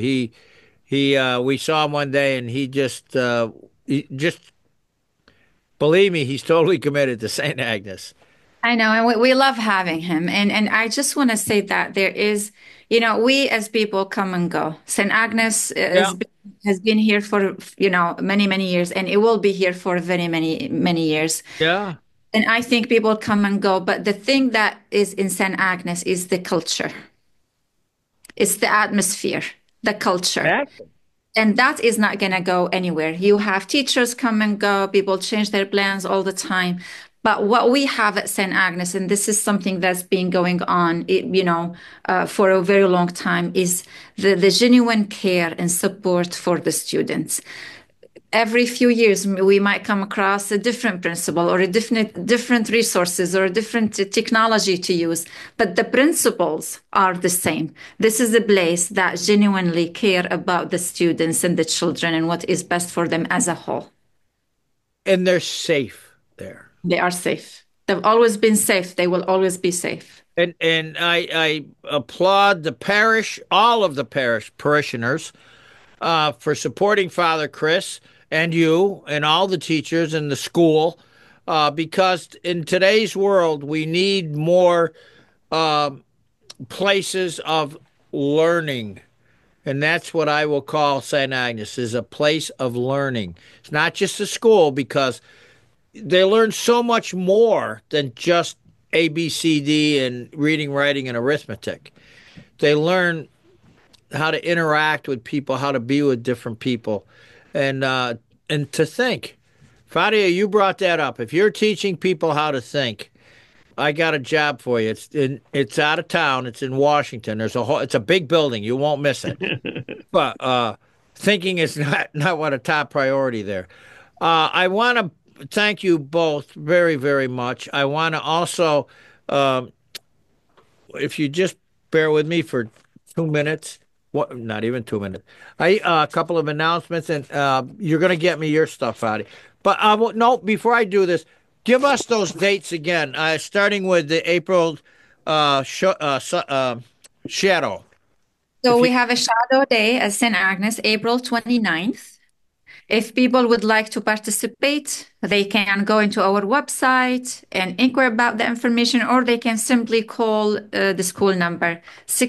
We saw him one day, and he just believe me, he's totally committed to St. Agnes. I know, and we love having him. And I just want to say that there is, we as people come and go. St. Agnes Yeah, has been here for, many, many years, and it will be here for very many, many years. yeah, And I think people come and go, but the thing that is in St. Agnes is the culture. It's the atmosphere, the culture. exactly. And that is not going to go anywhere. You have teachers come and go, people change their plans all the time. But what we have at St. Agnes, and this is something that's been going on, for a very long time, is the genuine care and support for the students. Every few years, we might come across a different principle or a different resources or a different technology to use, but the principles are the same. This is a place that genuinely care about the students and the children and what is best for them as a whole. And they're safe there. They are safe. They've always been safe. They will always be safe. And I applaud the parish, all of the parish parishioners, for supporting Father Chris and you and all the teachers in the school, because in today's world we need more uh, places of learning. And that's what I will call St. Agnes, is a place of learning. It's not just a school, because they learn so much more than just A, B, C, D, and reading, writing, and arithmetic. They learn how to interact with people, how to be with different people, and to think. Fadia, you brought that up. If you're teaching people how to think, I got a job for you. It's out of town. It's in Washington. It's a big building. You won't miss it. But thinking is not what a top priority there. I want to thank you both very, very much. I want to also, um, if you just bear with me for 2 minutes, what, not even 2 minutes, a couple of announcements, and you're going to get me your stuff out. But no, before I do this, give us those dates again, starting with the April shadow. So If we you, have a shadow day at St. Agnes, April 29th. If people would like to participate, they can go into our website and inquire about the information, or they can simply call the school number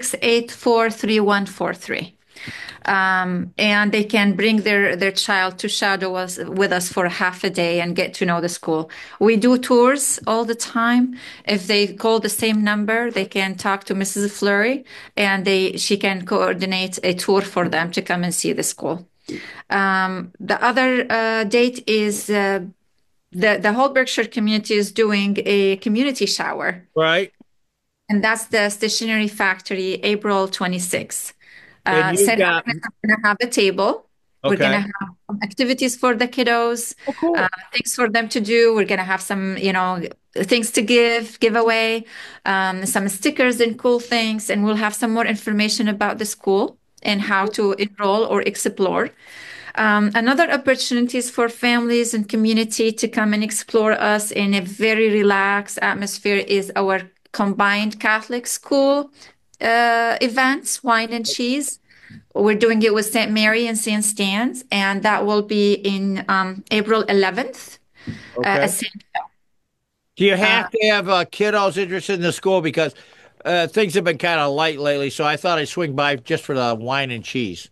684-3143. And they can bring their child to shadow us with us for half a day and get to know the school. We do tours all the time. If they call the same number, they can talk to Mrs. Fleury, and she can coordinate a tour for them to come and see the school. The other date is the whole Berkshire community is doing a community shower, right? and that's the Stationery Factory, April 26th. And you St. got, Agnes is going to have a table. We're going to okay. have some activities for the kiddos, Oh, cool. things for them to do. We're going to have some, things to give away, some stickers and cool things, and we'll have some more information about the school and how to enroll or explore. Another opportunities for families and community to come and explore us in a very relaxed atmosphere is our combined Catholic school events, Wine and Cheese. We're doing it with St. Mary and St. Stan's, and that will be in April 11th Okay. at St. Do you have to have kiddos interested in the school? Because things have been kind of light lately, so I thought I'd swing by just for the wine and cheese.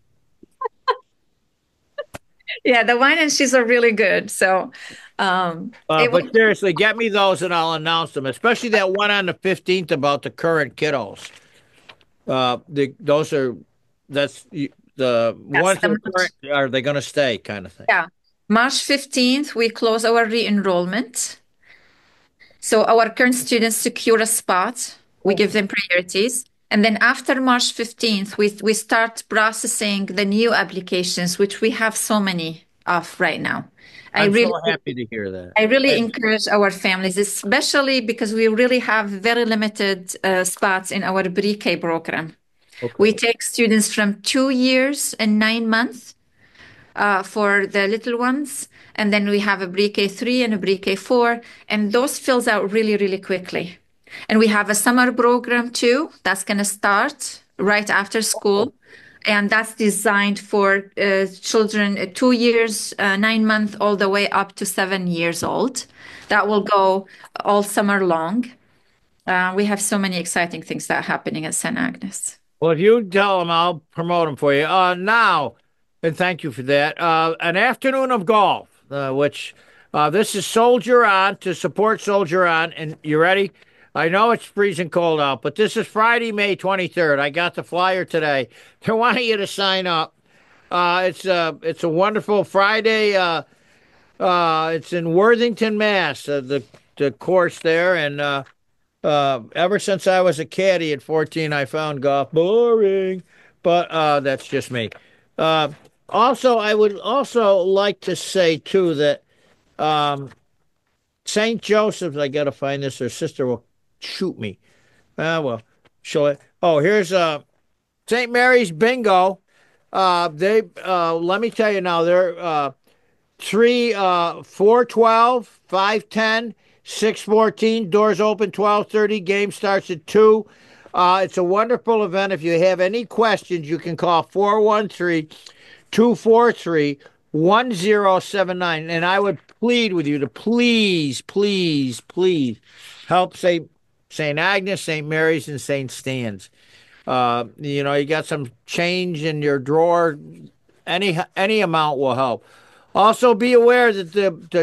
Yeah, the Wine and Cheese are really good. So But seriously, get me those and I'll announce them, especially that one on the 15th about the current kiddos. Those are, that's the ones that are current, are they going to stay kind of thing? Yeah. March 15th, we close our re-enrollment. So our current students secure a spot. We give them priorities. And then after March 15th, we start processing the new applications, which we have so many of right now. I'm so happy to hear that. I really encourage our families, especially because we really have very limited spots in our pre-K program. Okay. We take students from 2 years and 9 months for the little ones, and then we have a pre-K 3 and a pre-K 4, and those fills out really, really quickly. And we have a summer program too that's going to start right after school. And that's designed for children 2 years, 9 months, all the way up to 7 years old. That will go all summer long. We have so many exciting things that are happening at St. Agnes. Well, if you tell them, I'll promote them for you. Now, and thank you for that, an afternoon of golf, which this is Soldier On, to support Soldier On. And you ready? I know it's freezing cold out, but this is Friday, May 23rd. I got the flyer today. They want you to sign up. It's a wonderful Friday. It's in Worthington, Mass. The course there, and ever since I was a caddy at 14, I found golf boring. But that's just me. Also, I would also like to say too that St. Joseph's. I got to find this. Her sister will shoot me. Well, show it. Oh, here's St. Mary's Bingo. They let me tell you now, they're 412, 510, 614. Doors open 12:30. Game starts at 2. It's a wonderful event. If you have any questions, you can call 413-243-1079. And I would plead with you to please, please, please help St. Agnes, St. Mary's, and St. Stan's. You got some change in your drawer. Any amount will help. Also, be aware that the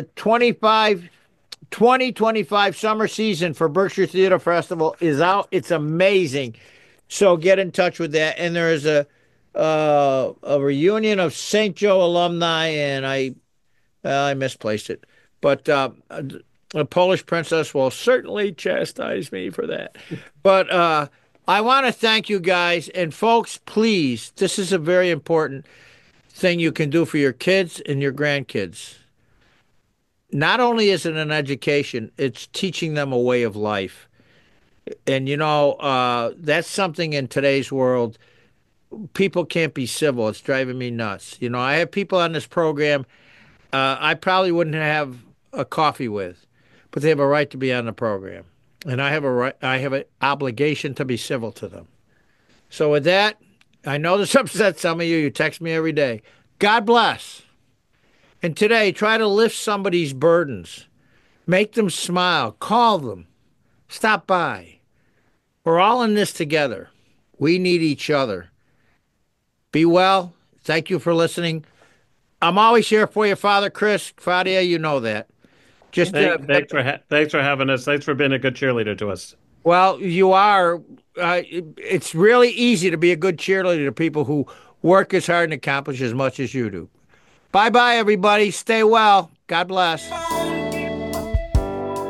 2025 summer season for Berkshire Theater Festival is out. It's amazing. So get in touch with that. And there is a reunion of St. Joe alumni, and I misplaced it. But The Polish princess will certainly chastise me for that. But I want to thank you guys. And folks, please, this is a very important thing you can do for your kids and your grandkids. Not only is it an education, it's teaching them a way of life. And, that's something in today's world. People can't be civil. It's driving me nuts. I have people on this program I probably wouldn't have a coffee with, but they have a right to be on the program. And I have an obligation to be civil to them. So with that, I know this upsets some of you. You text me every day. God bless. And today, try to lift somebody's burdens. Make them smile. Call them. Stop by. We're all in this together. We need each other. Be well. Thank you for listening. I'm always here for you, Father Chris. Fadia, you know that. Thanks for having us. Thanks for being a good cheerleader to us. Well, you are. It's really easy to be a good cheerleader to people who work as hard and accomplish as much as you do. Bye-bye, everybody. Stay well. God bless.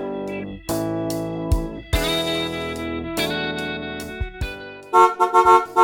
Thank you.